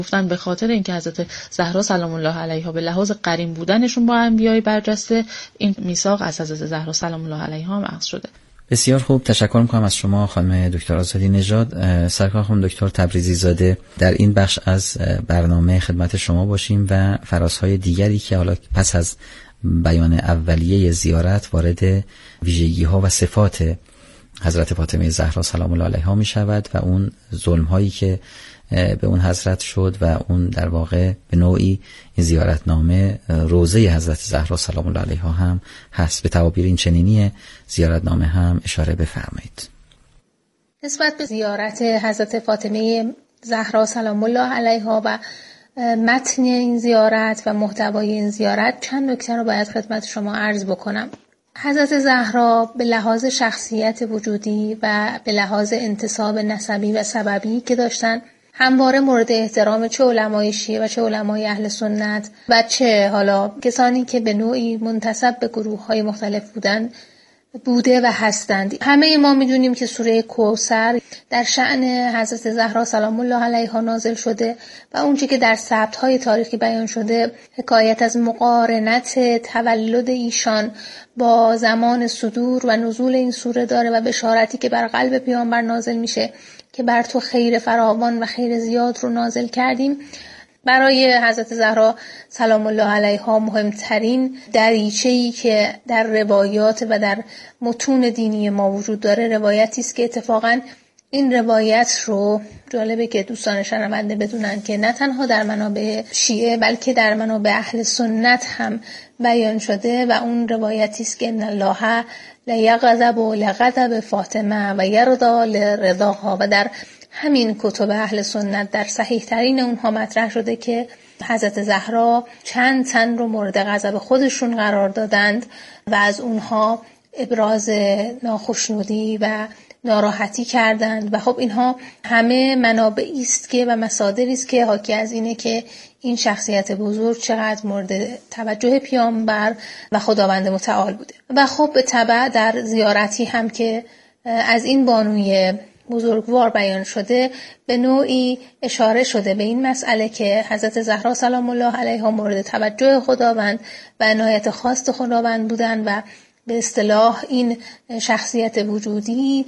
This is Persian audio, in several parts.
گفتن به خاطر اینکه حضرت زهرا سلام الله علیها به لحاظ قرین بودنشون با انبیای برجسته، این میثاق از حضرت زهرا سلام الله علیها هم اخذ شده. بسیار خوب، تشکر میکنم از شما خانم دکتر آزادی نژاد. سرکار خانم دکتر تبریزی زاده، در این بخش از برنامه خدمت شما باشیم و فرازهای دیگری که حالا پس از بیان اولیه زیارت وارد ویژگی‌ها و صفات حضرت فاطمه زهرا سلام الله علیها می شود و اون ظلم‌هایی که به اون حضرت شد و اون در واقع به نوعی این زیارتنامه روضه حضرت زهرا سلام الله علیها هم هست. به تعابیر این چنینی زیارتنامه هم اشاره بفرمایید. نسبت به زیارت حضرت فاطمه زهرا سلام الله علیها و متن این زیارت و محتوای این زیارت چند نکته رو باید خدمت شما عرض بکنم. حضرت زهرا به لحاظ شخصیت وجودی و به لحاظ انتساب نسبی و سببی که داشتن همواره مورد احترام چه علمای شیعه و چه علمای اهل سنت و چه حالا کسانی که به نوعی منتسب به گروه‌های مختلف بوده و هستند. همه ما میدونیم که سوره کوثر در شأن حضرت زهرا سلام الله علیها نازل شده و اونچه که در ثبت‌های تاریخی بیان شده حکایت از مقارنت تولد ایشان با زمان صدور و نزول این سوره داره و بشارتی که بر قلب پیامبر نازل میشه که بر تو خیر فراوان و خیر زیاد رو نازل کردیم. برای حضرت زهرا سلام الله علیها مهمترین دریچه‌ای که در روایات و در متون دینی ما وجود داره روایتی است که اتفاقاً این روایت رو جالبه که دوستان شنونده بدونن که نه تنها در منابع شیعه بلکه در منابع اهل سنت هم بیان شده و اون روایتی است که ان الله لیغضب لغضب فاطمه و یرضا لرضاها و در همین کتب اهل سنت در صحیح ترین اونها مطرح شده که حضرت زهرا چند تن رو مورد غضب خودشون قرار دادند و از اونها ابراز ناخشنودی و ناراحتی کردند و خب اینها همه منابعی است که و مصادری است که حاکی از اینه که این شخصیت بزرگ چقدر مورد توجه پیامبر و خداوند متعال بوده. و خب به تبع در زیارتی هم که از این بانوی بزرگوار بیان شده به نوعی اشاره شده به این مسئله که حضرت زهرا سلام الله علیها مورد توجه خداوند و عنایت خاص خداوند بودند و به اصطلاح این شخصیت وجودی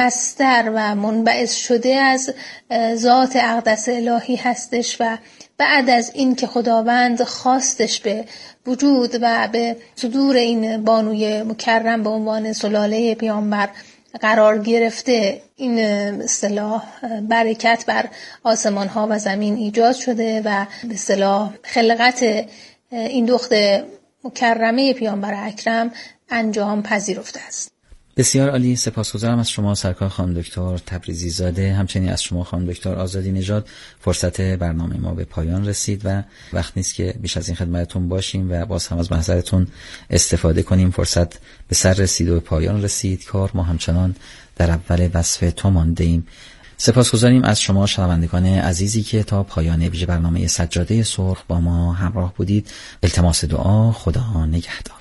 مصدر و منبعث شده از ذات اقدس الهی هستش و بعد از این که خداوند خواستش به وجود و به صدور این بانوی مکرم به عنوان سلاله پیامبر قرار گرفته، این اصطلاح برکت بر آسمان ها و زمین ایجاد شده و به اصطلاح خلقت این دختر مکرمه پیامبر اکرم انجام پذیرفته است. بسیار عالی، سپاسگزارم از شما سرکار خانم دکتر تبریزی زاده، همچنین از شما خانم دکتر آزادی نژاد. فرصت برنامه ما به پایان رسید و وقت نیست که بیش از این خدمتتون باشیم و باز هم از محضرتون استفاده کنیم. فرصت به سر رسید و به پایان رسید کار، ما همچنان در اول وصف تو مانده ایم. سپاسگزاریم از شما شنوندگان عزیزی که تا پایان ویژه برنامه سجاده سرخ با ما همراه بودید. التماس دعا، خدا نگهدار.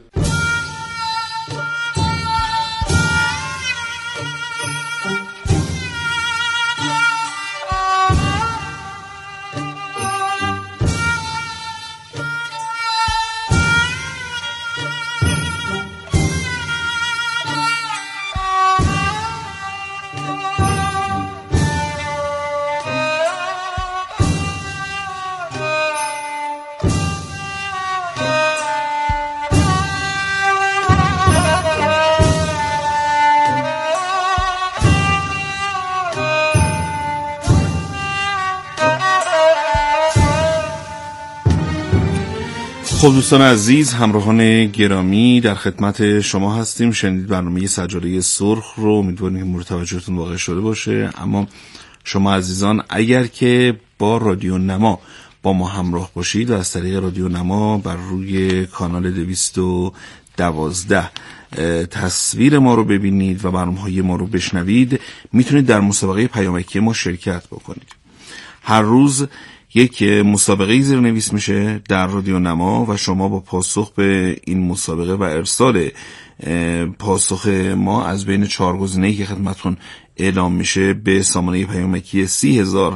خب دوستان عزیز، همراهان گرامی، در خدمت شما هستیم. شنید برنامه سجاده سرخ رو، امیدواریم که مورد توجهتون واقع شده باشه. اما شما عزیزان اگر که با رادیو نما با ما همراه باشید و از طریق رادیو نما بر روی کانال 212 تصویر ما رو ببینید و برنامه‌های ما رو بشنوید، میتونید در مسابقه پیامکی ما شرکت بکنید. هر روز یک مسابقه زیرنویس میشه در رادیو نما و شما با پاسخ به این مسابقه و ارسال پاسخ ما از بین 4 گزینه‌ای که خدمتتون اعلام میشه به سامانه پیامکی 30,000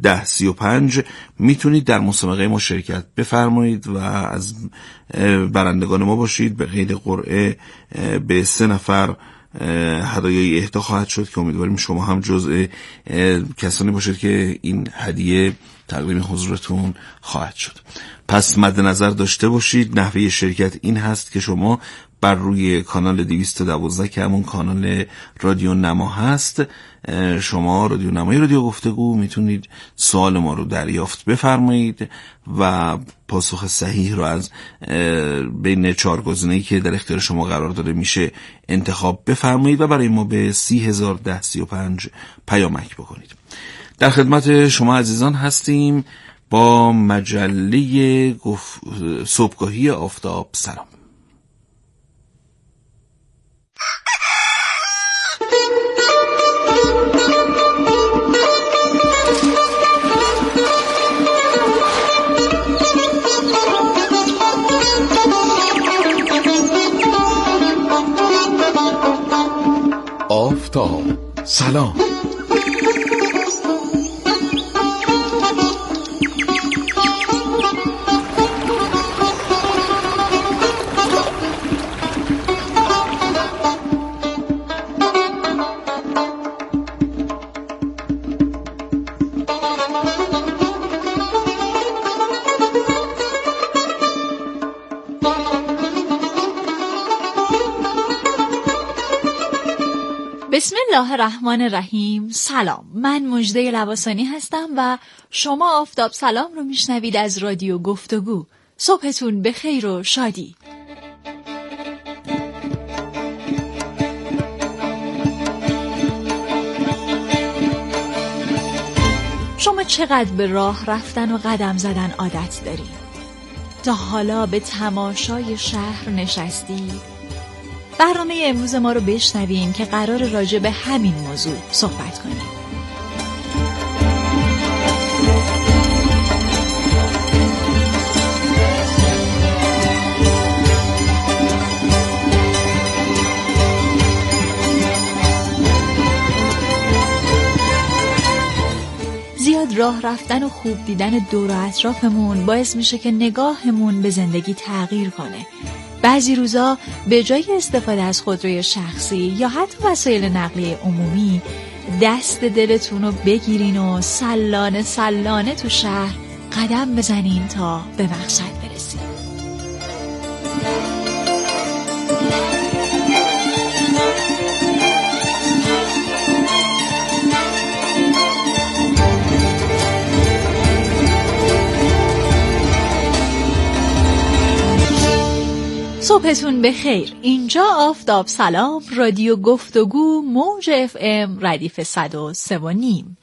1035 میتونید در مسابقه ما شرکت بفرمایید و از برندگان ما باشید. به قید قرعه به 3 نفر هدایای اهدا خواهد شد که امیدواریم شما هم جزء کسانی باشید که این هدیه تقدیم حضورتون خواهد شد. پس مد نظر داشته باشید نحوه شرکت این هست که شما بر روی کانال 212 که همون کانال رادیو نما هست، شما رادیو نمای رادیو گفتگو میتونید سوال ما رو دریافت بفرمایید و پاسخ صحیح رو از بین 4 گزینه‌ای که در اختیار شما قرار داده میشه انتخاب بفرمایید و برای ما به 301035 پیامک بکنید. در خدمت شما عزیزان هستیم با مجله صبحگاهی آفتاب. سلام. آفتاب سلام. بسم الله الرحمن الرحیم. سلام، من مژده لواسانی هستم و شما آفتاب سلام رو میشنوید از رادیو گفتگو. صبحتون به خیر و شادی. شما چقدر به راه رفتن و قدم زدن عادت دارید؟ تا حالا به تماشای شهر نشستید؟ برنامه امروز ما رو بشنوین که قرار راجع به همین موضوع صحبت کنیم. زیاد راه رفتن و خوب دیدن دور و اطرافمون باعث میشه که نگاهمون به زندگی تغییر کنه. بعضی روزا به جای استفاده از خودروی شخصی یا حتی وسایل نقلیه عمومی دست دلتون رو بگیرین و سلانه سلانه تو شهر قدم بزنین تا به مقصد برسین. صبحتون بخیر. اینجا آفتاب سلام، رادیو گفتگو، موج FM ردیف 103.5.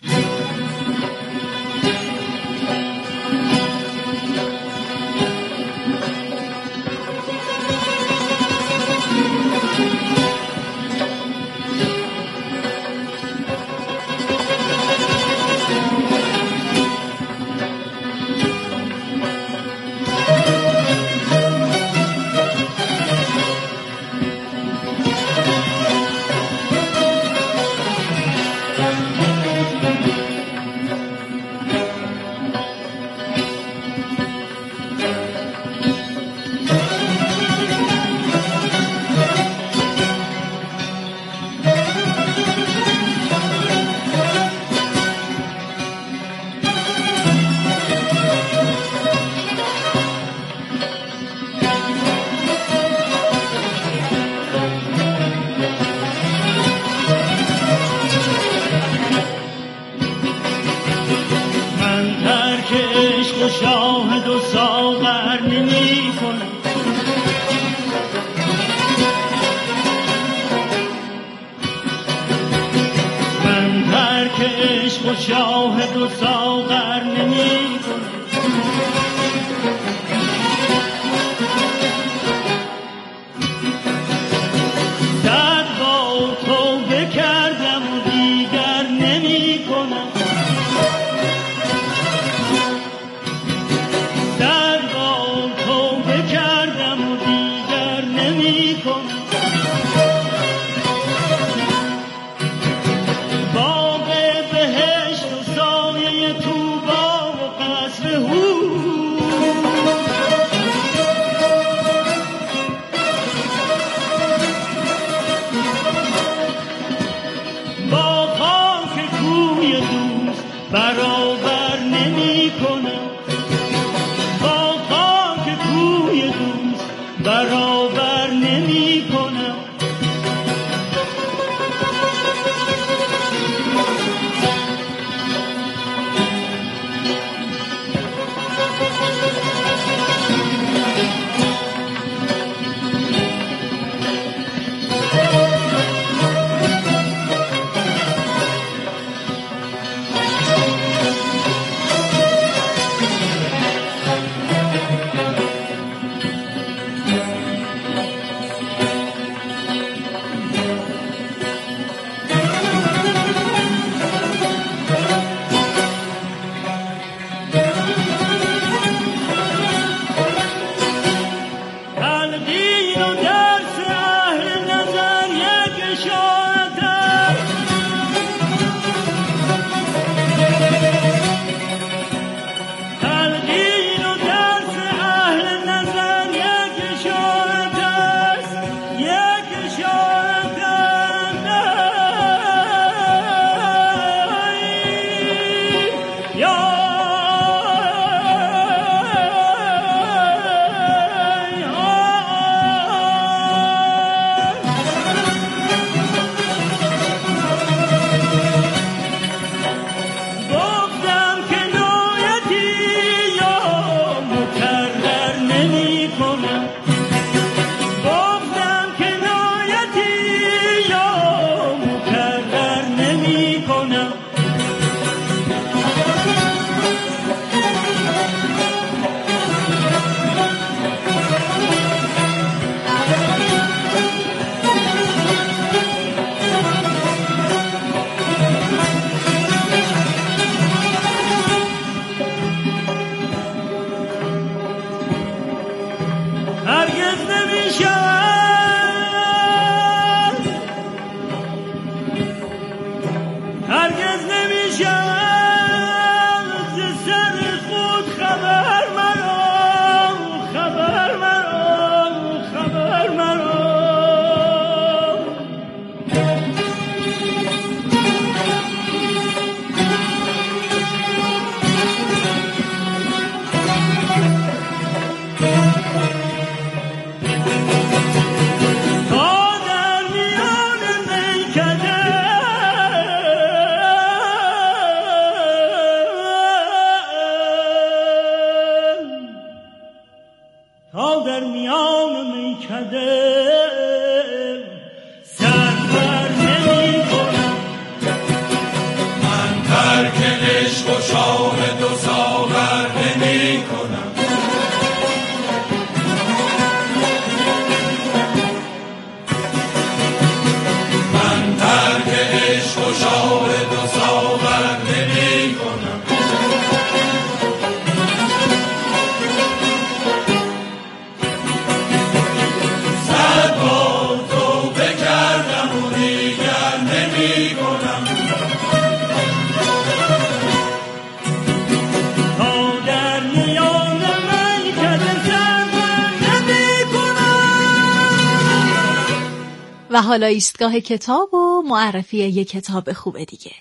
باغ بهشت و سایه نمی کنم، با خاک کوی دوست برابر نمی کنم. و حالا ایستگاه کتاب و معرفی یک کتاب خوب دیگه.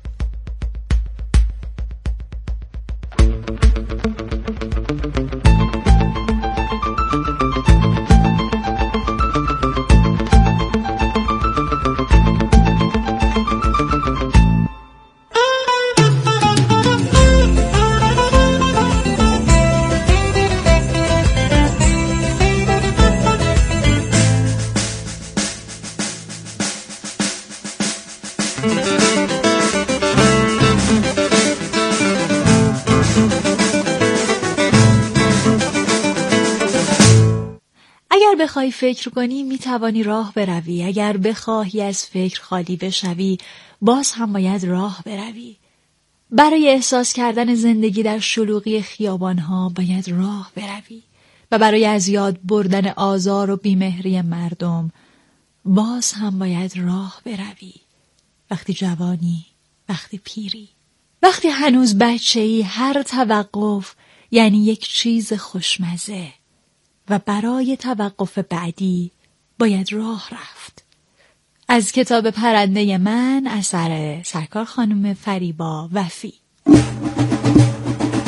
اگر بخوای فکر کنی میتوانی راه بروی، اگر بخواهی از فکر خالی بشوی باز هم باید راه بروی. برای احساس کردن زندگی در شلوغی خیابانها باید راه بروی و برای از یاد بردن آزار و بیمهری مردم باز هم باید راه بروی. وقتی جوانی، وقتی پیری، وقتی هنوز بچه‌ای، هر توقف یعنی یک چیز خوشمزه و برای توقف بعدی باید راه رفت. از کتاب پرنده من، اثر سرکار خانم فریبا وفی.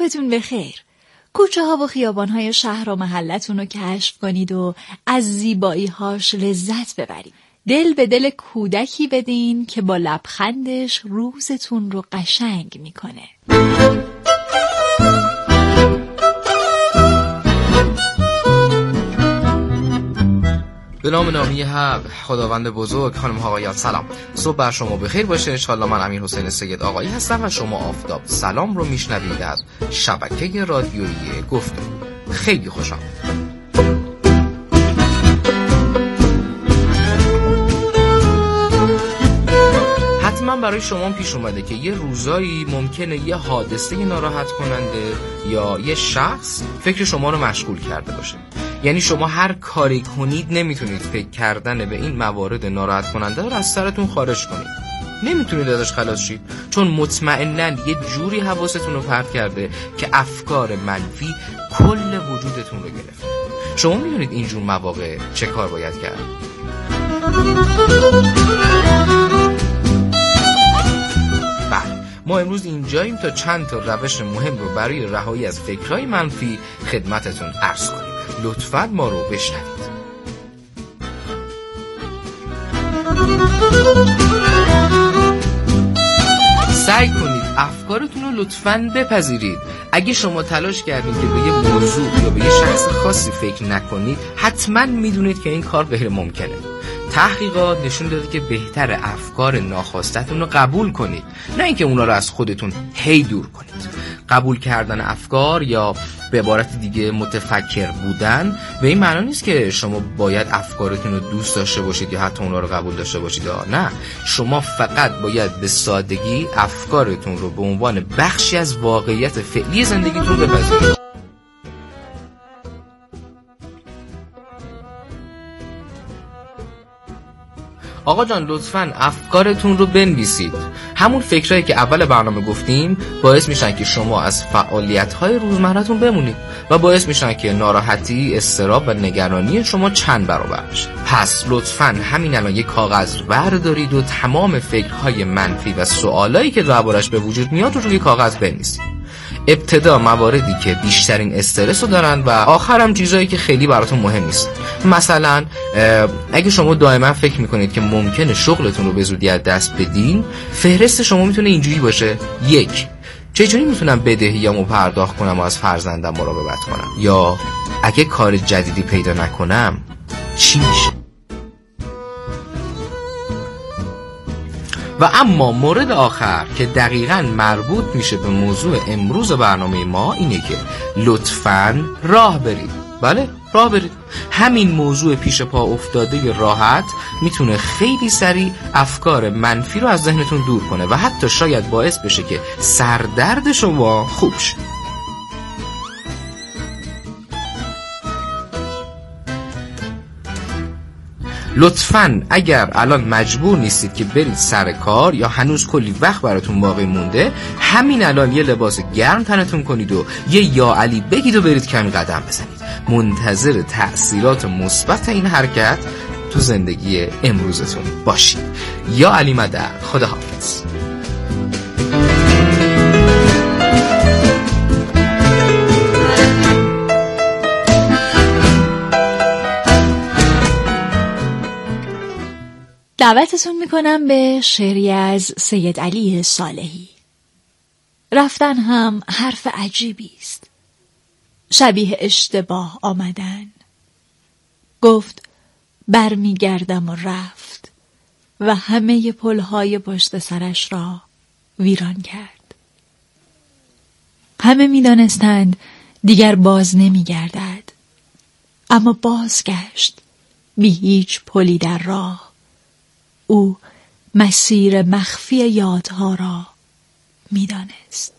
وقتتون بخیر. کوچه ها و خیابان های شهر و محلتون رو کشف کنید و از زیبایی هاش لذت ببرید. دل به دل کودکی بدین که با لبخندش روزتون رو قشنگ میکنه. به نام نامی حق، خداوند بزرگ، خانم ها آقایان سلام. صبح بر شما بخیر باشه. انشالله من امیر حسین سید آقایی هستم و شما آفتاب سلام رو میشنوید از شبکه رادیویی گفتگو. خیلی خوشم. حتما برای شما پیش اومده که یه روزایی ممکنه یه حادثه ناراحت کننده یا یه شخص فکر شما رو مشغول کرده باشه. یعنی شما هر کاری کنید نمیتونید فکر کردن به این موارد ناراحت کننده رو از سرتون خارج کنید. نمیتونید ازش خلاص شید، چون مطمئناً یه جوری حواستون رو پرت کرده که افکار منفی کل وجودتون رو گرفته. شما میدونید این جور مواقع چه کار باید کرد؟ ما امروز اینجاییم تا چند تا روش مهم رو برای رهایی از فکرهای منفی خدمتتون عرض کنیم. لطفاً ما رو بشنوید. سعی کنید افکارتون رو لطفاً بپذیرید. اگه شما تلاش کردید که به یه موضوع یا به یه شخص خاصی فکر نکنید، حتماً میدونید که این کار غیر ممکنه. تحقیقات نشون داده که بهتر افکار ناخواستتون رو قبول کنید، نه اینکه اونا رو از خودتون هی دور کنید. قبول کردن افکار یا به عبارت دیگه متفکر بودن به این معنی نیست که شما باید افکارتون رو دوست داشته باشید یا حتی اونا رو قبول داشته باشید. نه، شما فقط باید به سادگی افکارتون رو به عنوان بخشی از واقعیت فعلی زندگیتون بپذیرید. آقا جان لطفاً افکارتون رو بنویسید. همون فکرایی که اول برنامه گفتیم باعث میشن که شما از فعالیت‌های روزمره‌تون بمونید و باعث میشن که ناراحتی، اضطراب و نگرانی شما چند برابر بشه. پس لطفاً همین الان یک کاغذ بردارید و تمام فکرهای منفی و سوالایی که دربارش به وجود میاد رو روی کاغذ بنویسید. ابتدا مواردی که بیشترین استرس رو دارن و آخرم چیزایی که خیلی براتون مهم نیست. مثلا اگه شما دائما فکر میکنید که ممکنه شغلتون رو به زودی از دست بدین، فهرست شما میتونه اینجوری باشه: 1. چجوری میتونم بدهیامو پرداخت کنم و از فرزندم مراقبت کنم؟ یا اگه کار جدیدی پیدا نکنم چی میشه؟ و اما مورد آخر که دقیقاً مربوط میشه به موضوع امروز برنامه ما اینه که لطفاً راه برید. بله، راه برید. همین موضوع پیش پا افتاده راحت میتونه خیلی سریع افکار منفی رو از ذهنتون دور کنه و حتی شاید باعث بشه که سردرد شما خوب شه. لطفاً اگر الان مجبور نیستید که برید سر کار یا هنوز کلی وقت براتون باقی مونده، همین الان یه لباس گرم تنتون کنید و یه یا علی بگید و برید کمی قدم بزنید. منتظر تأثیرات مثبت این حرکت تو زندگی امروزتون باشید. یا علی مدد. خداحافظ. دعوتتون میکنم به شعری از سید علی صالحی. رفتن هم حرف عجیبی است، شبیه اشتباه آمدن. گفت برمیگردم و رفت و همه پلهای پشت سرش را ویران کرد. همه میدانستند دیگر باز نمیگردد، اما بازگشت بی هیچ پلی در راه. او مسیر مخفی یادها را می‌دانست.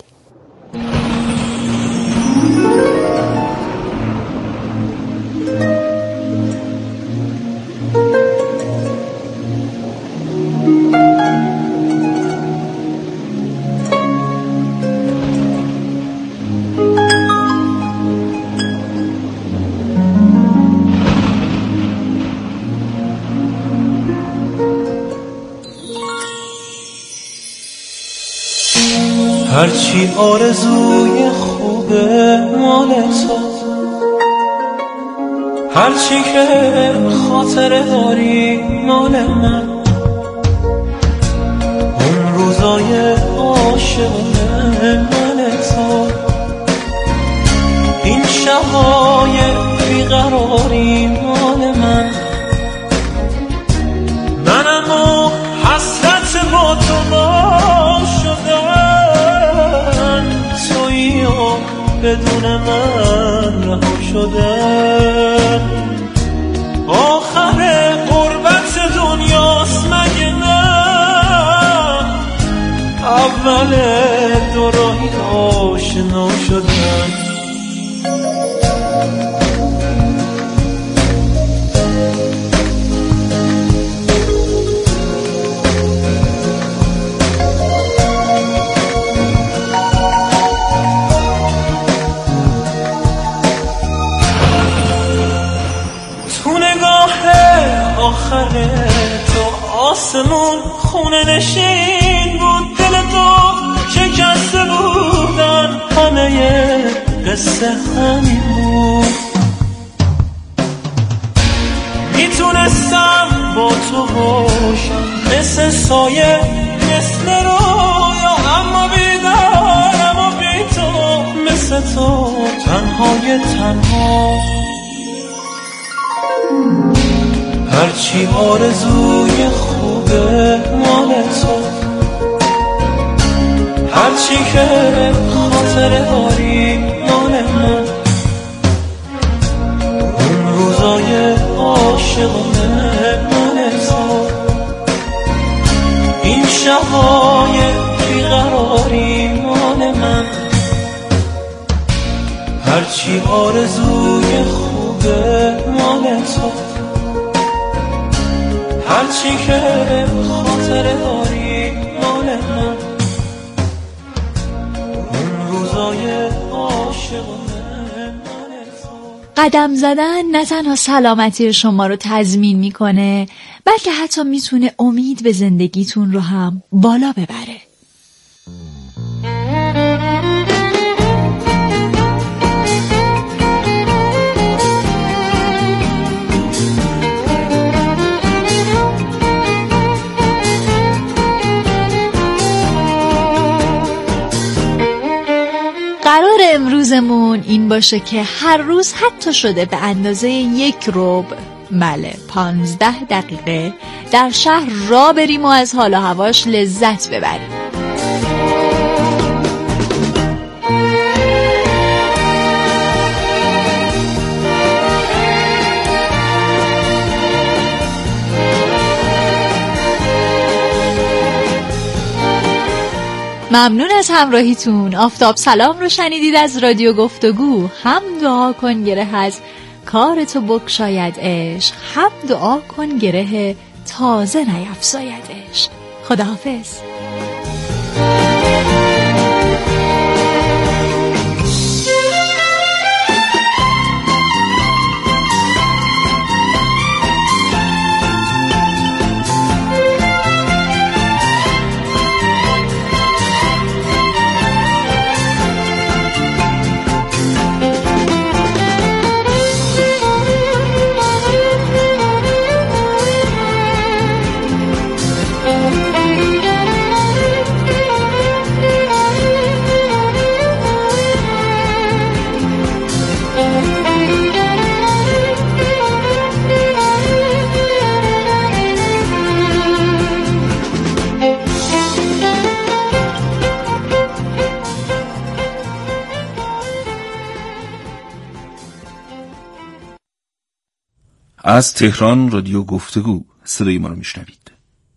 هرچی آرزوی خوب خوبه مال تو، هرچی که خاطره داری مال من، اون روزای عاشقانه مال تو، این شبای بیقراری مال من، منم و حسرت با تو ما شدن، تویی و بدون من رها شدن، آخر غربت دنیاست مگه نه، اول دوراهی آشنا شدن. آخر تو آسمون خونه نشین بود، دل تو شکسته بودن، همه قصه همین بود، میتونستم با تو باشم مثل سایه مثل رویا، اما بیدارم و بی تو مثل تو تنهای تنها، هرچی آرزوی خوبه مال تو، هرچی که خاطره داری مال من، اون روزای عاشقانه مال تو، این شبای بیقراری مال من، هرچی آرزوی خوبه مال تو، هرچی که خاطره داری مال من، اون روزای عاشقانه مال تو. قدم زدن نه تنها سلامتی شما رو تضمین میکنه، بلکه حتی میتونه امید به زندگیتون رو هم بالا ببره. قرار امروزمون این باشه که هر روز حتی شده به اندازه 1 ربع 15 دقیقه در شهر را بریم و از حال و هواش لذت ببریم. ممنون از همراهیتون. آفتاب سلام رو شنیدید از رادیو گفتگو. هم دعا کن گره از کار تو بگشاید عشق، هم دعا کن گره تازه نیفزاید عشق. خداحافظ. از تهران رادیو گفتگو صدای ما رو میشنوید.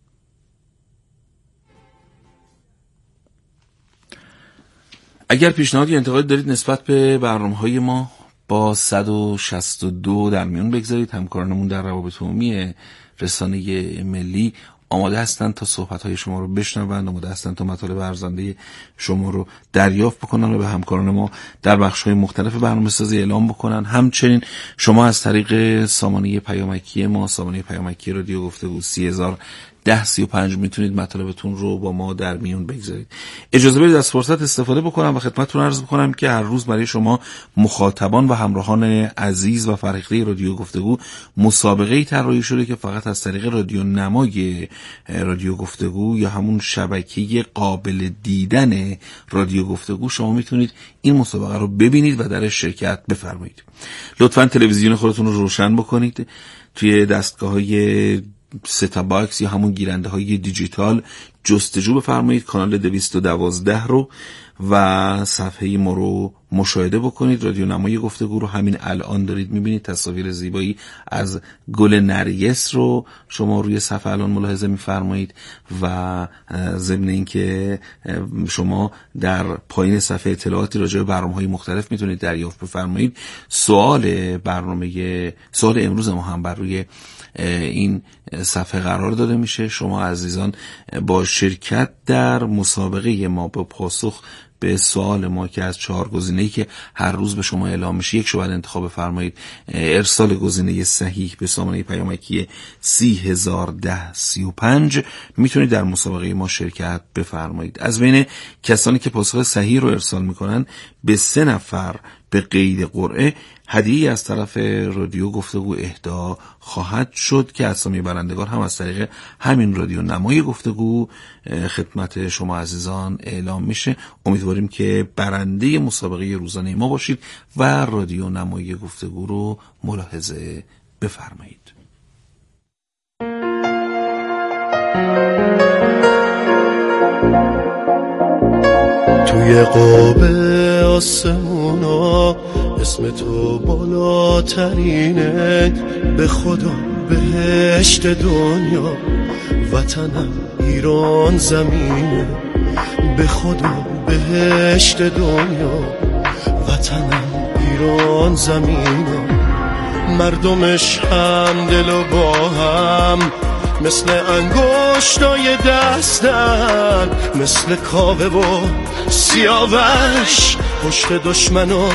اگر پیشنهاد یا انتقاد دارید نسبت به برنامه‌های ما با 162 در میون بگذارید. همکارانمون در روابط عمومی رسانه ملی آماده هستند تا صحبت‌های شما رو بشنوند، آماده هستند تا مطالب ارزنده شما رو دریافت بکنن و به همکاران ما در بخش‌های مختلف برنامه‌سازی اعلام بکنن. همچنین شما از طریق سامانه پیامکی ما، سامانه پیامکی رادیو گفتگو 30200 1035 میتونید مطالبتون رو با ما در میون بگذارید. اجازه بدید از فرصت استفاده بکنم و خدمتتون عرض بکنم که هر روز برای شما مخاطبان و همراهان عزیز و فرهیخته رادیو گفتگو مسابقه‌ای طراحی شده که فقط از طریق رادیو نمای رادیو گفتگو یا همون شبکه قابل دیدن رادیو گفتگو شما میتونید این مسابقه رو ببینید و درش شرکت بفرمایید. لطفاً تلویزیون خودتون رو روشن بکنید، توی دستگاه‌های ستا باکس یا همون گیرنده های دیجیتال جستجو بفرمایید کانال 212 رو و صفحه ما رو مشاهده بکنید. رادیو نمای گفتگو رو همین الان دارید میبینید. تصاویر زیبایی از گل نرگس رو شما روی صفحه الان ملاحظه میفرمایید و ضمن اینکه شما در پایین صفحه اطلاعاتی راجع به برنامه‌های مختلف میتونید دریافت بفرمایید. سوال امروز ما هم بر روی این صفحه قرار داده میشه. شما عزیزان با شرکت در مسابقه ما به پاسخ به سوال ما که از 4 گزینه‌ای که هر روز به شما اعلام میشه یک شو باید انتخاب بفرمایید، ارسال گزینه صحیح به سامانه پیامکی 301035 میتونید در مسابقه ما شرکت بفرمایید. از بین کسانی که پاسخ صحیح رو ارسال میکنن به 3 نفر به قید قرعه هدیه‌ای از طرف رادیو گفتگو اهدا خواهد شد که اسامی برندگان هم از طریق همین رادیو نمای گفتگو خدمت شما عزیزان اعلام میشه. امیدواریم که برنده مسابقه روزانه ما باشید و رادیو نمای گفتگو رو ملاحظه بفرمایید. توی قاب آسمونا اسم تو بالاترینه، به خدا بهشت دنیا وطنم ایران زمینه، به خدا بهشت دنیا وطنم ایران زمینه، مردمش هم دل و با هم مثل انگشتای دستن، مثل کاوه و سیاوش پشت دشمنو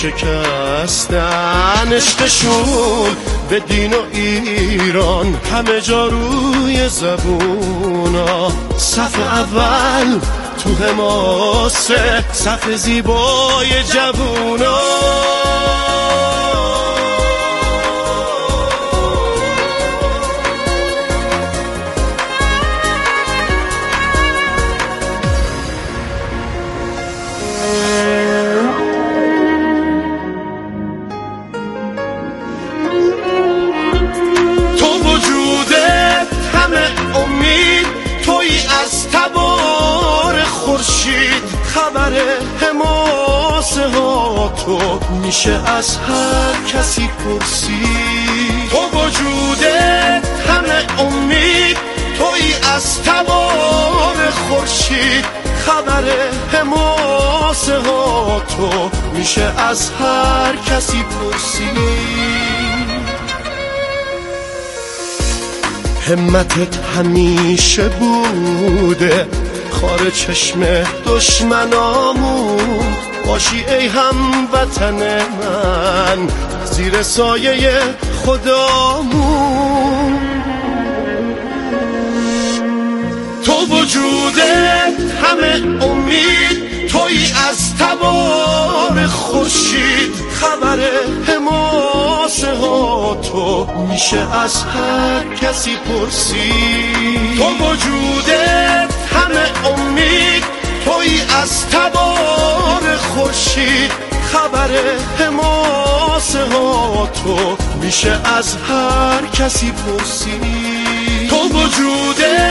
شکستن، عشقشون به دین و ایران همه جا روی زبونا، صف اول تو حماسه صف زیبای جوونا. خبر حماسه ها تو میشه از هر کسی پرسید، تو وجودت همه امید، توی از تبار خورشید، خبر حماسه ها تو میشه از هر کسی پرسید. همتت همیشه بوده خار چشم دشمنامون، باشی ای هموطن من زیر سایه خدامون، تو وجودت همه امید، توی از تبار خورشید، خبر حماسه ها تو میشه از هر کسی پرسید، تو وجودت همه امید، توی از تبار خورشید، خبر حماسه ها تو میشه از هر کسی پرسید، تو وجودت